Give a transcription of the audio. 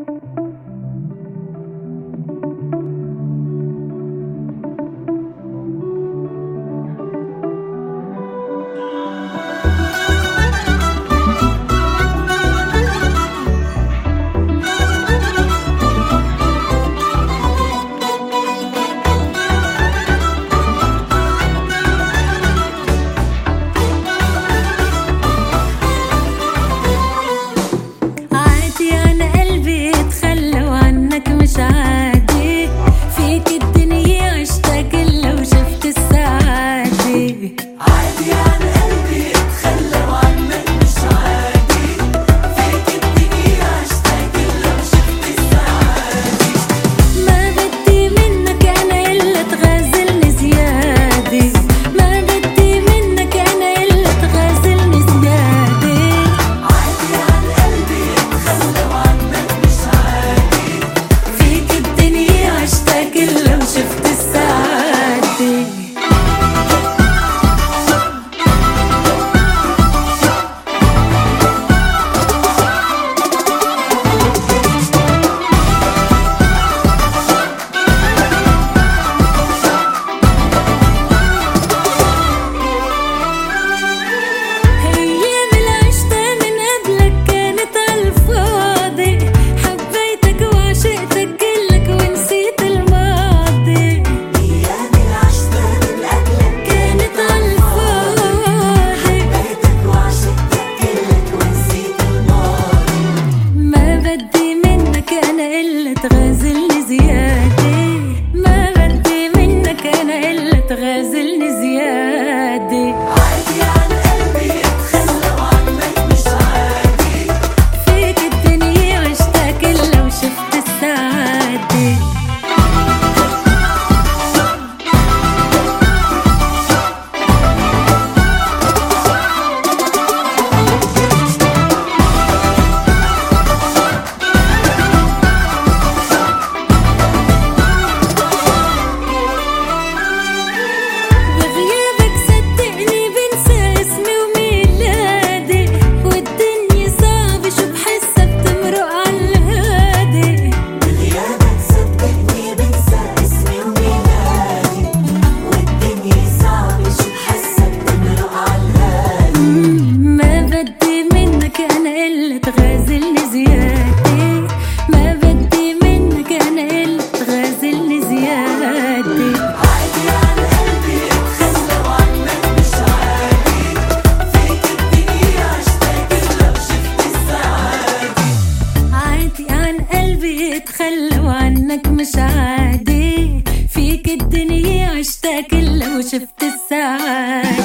تغازلني زيادة. عادي عن قلبي اتخلى وعنك مش عادي، فيك الدنيا عشتها كلها وشفت السعادة. تغازلني زيادة، ما بدي منك أنا إلا تغازلني زيادة. عادي عن قلبي اتخلى وعنك مش عادي، فيك الدنيا عشتها كلها وشفت السعادة. عادي عن قلبي اتخلى وعنك مش عادي، فيك الدنيا عشتها كلها وشفت السعادة.